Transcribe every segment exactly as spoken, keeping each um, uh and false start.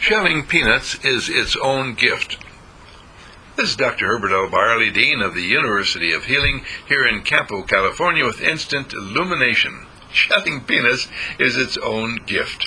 Shelling peanuts is its own gift. This is Doctor Herbert L. Barley, Dean of the University of Healing here in Campo, California, with instant illumination. Shelling peanuts is its own gift.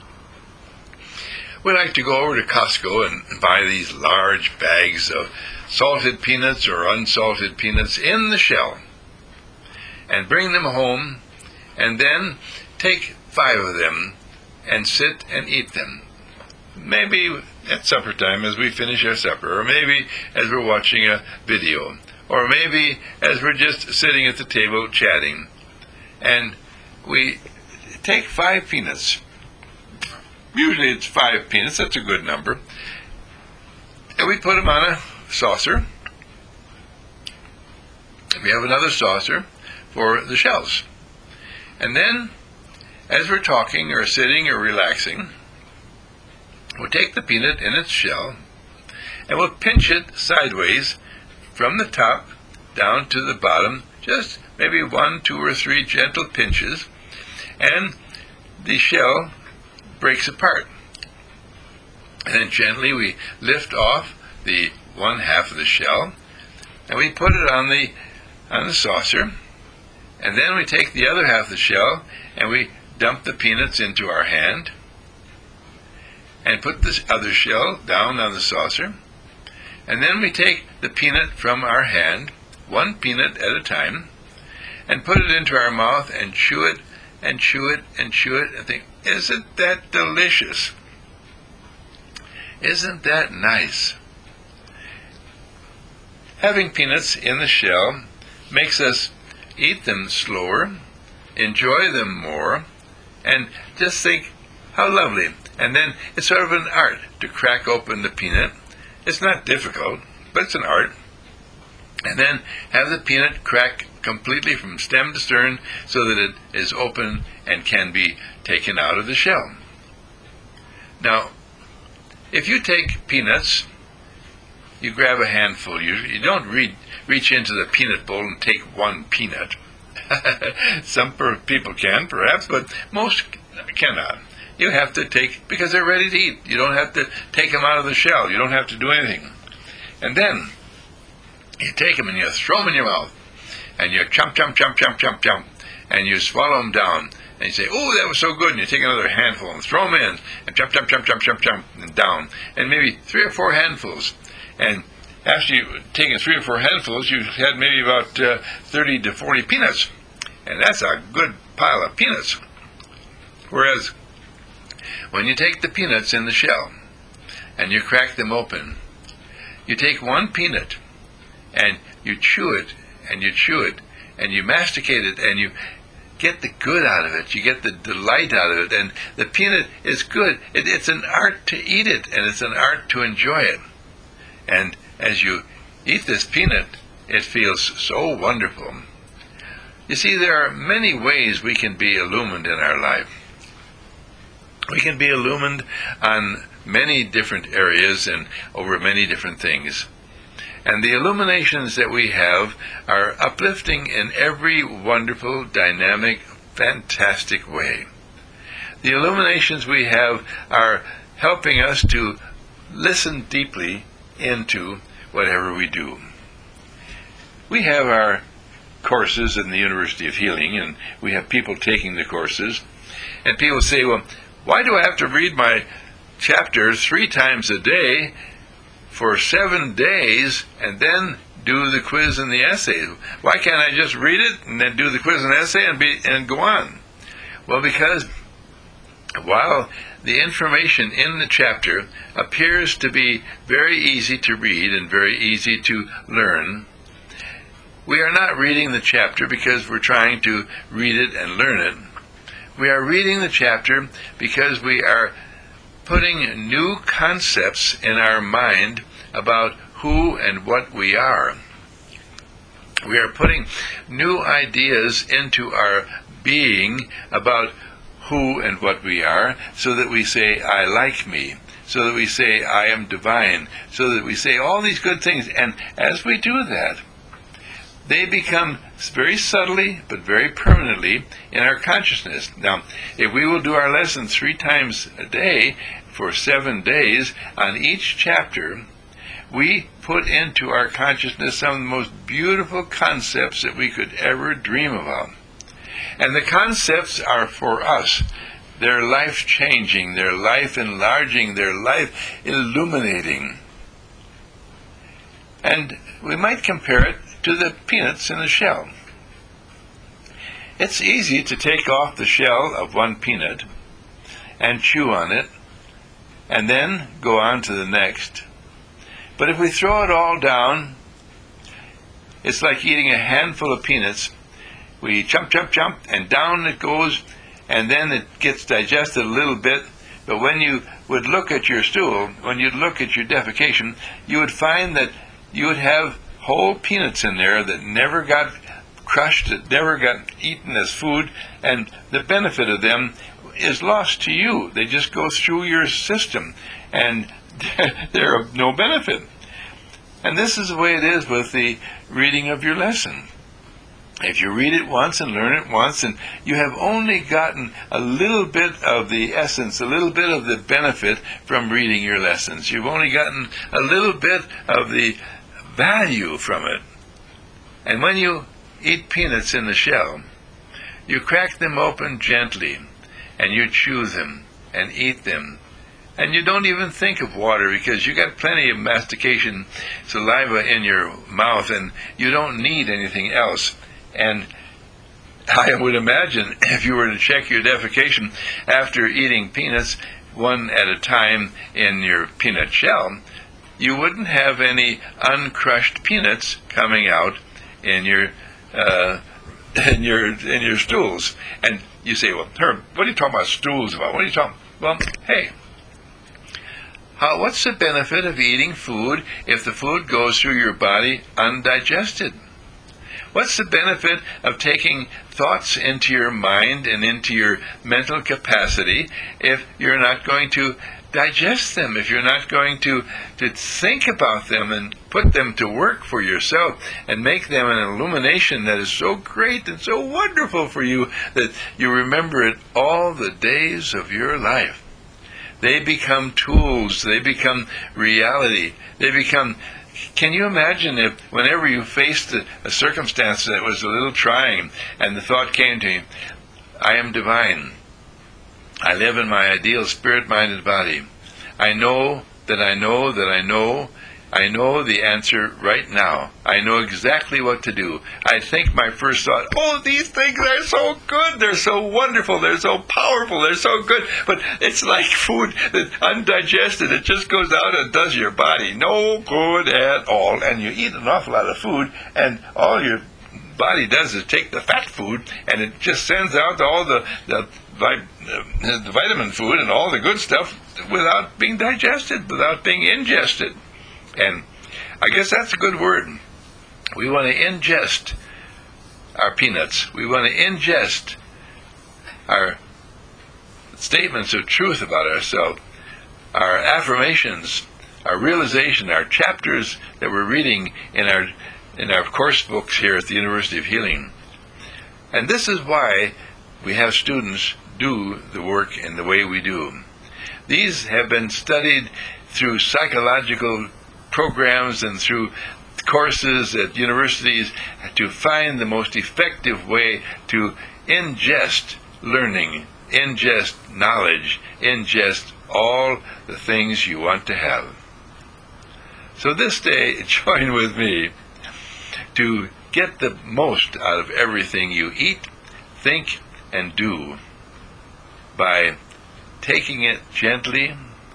We like to go over to Costco and buy these large bags of salted peanuts or unsalted peanuts in the shell and bring them home and then take five of them and sit and eat them. Maybe at supper time as we finish our supper, or maybe as we're watching a video, or maybe as we're just sitting at the table chatting. And we take five peanuts. Usually it's five peanuts, that's a good number. And we put them on a saucer. We have another saucer for the shells. And then, as we're talking or sitting or relaxing, we'll take the peanut in its shell and we'll pinch it sideways from the top down to the bottom, just maybe one, two, or three gentle pinches, and the shell breaks apart. And then gently we lift off the one half of the shell and we put it on the on the saucer, and then we take the other half of the shell and we dump the peanuts into our hand and put this other shell down on the saucer, and then we take the peanut from our hand, one peanut at a time, and put it into our mouth and chew it and chew it and chew it and think, isn't that delicious? Isn't that nice? Having peanuts in the shell makes us eat them slower, enjoy them more, and just think how lovely. And then it's sort of an art to crack open the peanut. It's not difficult, but it's an art. And then have the peanut crack completely from stem to stern so that it is open and can be taken out of the shell. Now, if you take peanuts, you grab a handful. You, you don't re- reach into the peanut bowl and take one peanut. Some per- people can, perhaps, but most cannot. You have to take, because they're ready to eat. You don't have to take them out of the shell. You don't have to do anything. And then you take them and you throw them in your mouth. And you chomp, chomp, chomp, chomp, chomp, chomp. And you swallow them down. And you say, oh, that was so good. And you take another handful and throw them in. And chomp, chomp, chomp, chomp, chomp, chomp, and down. And maybe three or four handfuls. And after you've taken three or four handfuls, you've had maybe about uh, thirty to forty peanuts. And that's a good pile of peanuts. Whereas when you take the peanuts in the shell and you crack them open, you take one peanut and you chew it and you chew it and you masticate it and you get the good out of it. You get the delight out of it. And the peanut is good. It, it's an art to eat it, and it's an art to enjoy it. And as you eat this peanut, it feels so wonderful. You see, there are many ways we can be illumined in our life. We can be illumined on many different areas and over many different things. And the illuminations that we have are uplifting in every wonderful, dynamic, fantastic way. The illuminations we have are helping us to listen deeply into whatever we do. We have our courses in the University of Healing, and we have people taking the courses, and people say, well, why do I have to read my chapters three times a day for seven days and then do the quiz and the essay? Why can't I just read it and then do the quiz and essay and be and go on? Well, because while the information in the chapter appears to be very easy to read and very easy to learn, we are not reading the chapter because we're trying to read it and learn it. We are reading the chapter because we are putting new concepts in our mind about who and what we are. We are putting new ideas into our being about who and what we are, so that we say, I like me, so that we say, I am divine, so that we say all these good things. And as we do that, they become very subtly but very permanently in our consciousness. Now, if we will do our lesson three times a day for seven days on each chapter, we put into our consciousness some of the most beautiful concepts that we could ever dream about. And the concepts are for us. They're life-changing, they're life-enlarging, they're life-illuminating. And we might compare it to the peanuts in the shell. It's easy to take off the shell of one peanut and chew on it, and then go on to the next. But if we throw it all down, it's like eating a handful of peanuts. We chomp, chomp, chomp, and down it goes, and then it gets digested a little bit. But when you would look at your stool, when you'd look at your defecation, you would find that you would have whole peanuts in there that never got crushed, that never got eaten as food, and the benefit of them is lost to you. They just go through your system, and they're of no benefit. And this is the way it is with the reading of your lesson. If you read it once and learn it once, and you have only gotten a little bit of the essence, a little bit of the benefit from reading your lessons. You've only gotten a little bit of the value from it. And when you eat peanuts in the shell, you crack them open gently, and you chew them and eat them. And you don't even think of water, because you got plenty of mastication saliva in your mouth, and you don't need anything else. And I would imagine if you were to check your defecation after eating peanuts one at a time in your peanut shell, you wouldn't have any uncrushed peanuts coming out in your uh, in your in your stools. And you say, well, Herb, what are you talking about stools about? What are you talking? Well, hey, how, what's the benefit of eating food if the food goes through your body undigested? What's the benefit of taking thoughts into your mind and into your mental capacity if you're not going to digest them, if you're not going to, to think about them and put them to work for yourself and make them an illumination that is so great and so wonderful for you that you remember it all the days of your life? They become tools, they become reality, they become... Can you imagine if whenever you faced a, a circumstance that was a little trying and the thought came to you, I am divine. I live in my ideal spirit-minded body. I know that I know that I know. I know the answer right now. I know exactly what to do. I think my first thought, oh, these things are so good. They're so wonderful. They're so powerful. They're so good. But it's like food that undigested. It just goes out and does your body no good at all. And you eat an awful lot of food, and all your body does is take the fat food, and it just sends out all the, the, the vitamin food and all the good stuff without being digested, without being ingested. And I guess that's a good word. We want to ingest our peanuts. We want to ingest our statements of truth about ourselves, our affirmations, our realization, our chapters that we're reading in our in our course books here at the University of Healing. And this is why we have students do the work in the way we do. These have been studied through psychological programs and through courses at universities to find the most effective way to ingest learning, ingest knowledge, ingest all the things you want to have. So this day, join with me to get the most out of everything you eat, think, and do by taking it gently,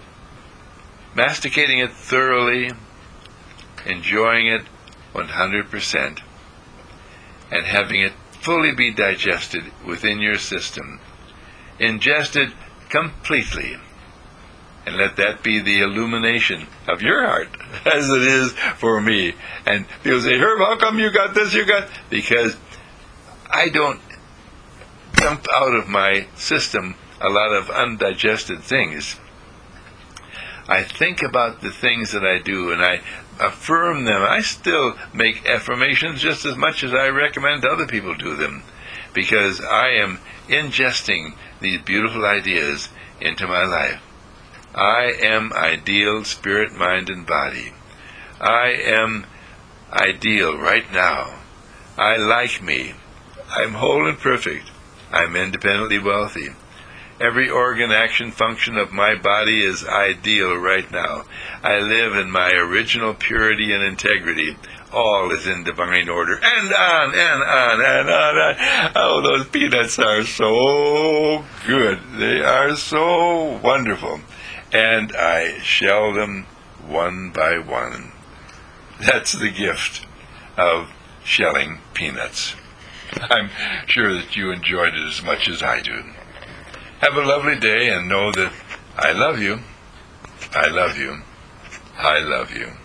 masticating it thoroughly, enjoying it one hundred percent, and having it fully be digested within your system, ingested completely. And let that be the illumination of your heart, as it is for me. And people say, Herb, how come you got this, you got... Because I don't dump out of my system a lot of undigested things. I think about the things that I do, and I affirm them. I still make affirmations just as much as I recommend other people do them, because I am ingesting these beautiful ideas into my life. I am ideal, spirit, mind, and body. I am ideal right now. I like me. I'm whole and perfect. I'm independently wealthy. Every organ, action, function of my body is ideal right now. I live in my original purity and integrity. All is in divine order. And on, and on, and on, and on. Oh, those peanuts are so good. They are so wonderful. And I shell them one by one. That's the gift of shelling peanuts. I'm sure that you enjoyed it as much as I do. Have a lovely day, and know that I love you. I love you. I love you.